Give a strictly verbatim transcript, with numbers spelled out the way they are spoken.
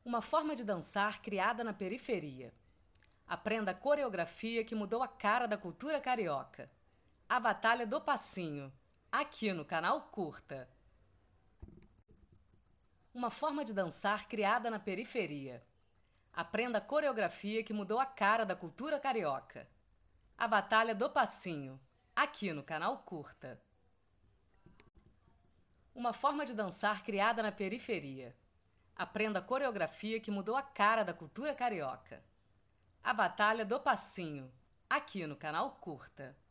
Uma forma de dançar criada na periferia. Aprenda a coreografia que mudou a cara da cultura carioca. A Batalha do Passinho, aqui no canal Curta. Uma forma de dançar criada na periferia. Aprenda a coreografia que mudou a cara da cultura carioca. A Batalha do Passinho, aqui no canal Curta. Uma forma de dançar criada na periferia. Aprenda a coreografia que mudou a cara da cultura carioca. A Batalha do Passinho, aqui no canal Curta.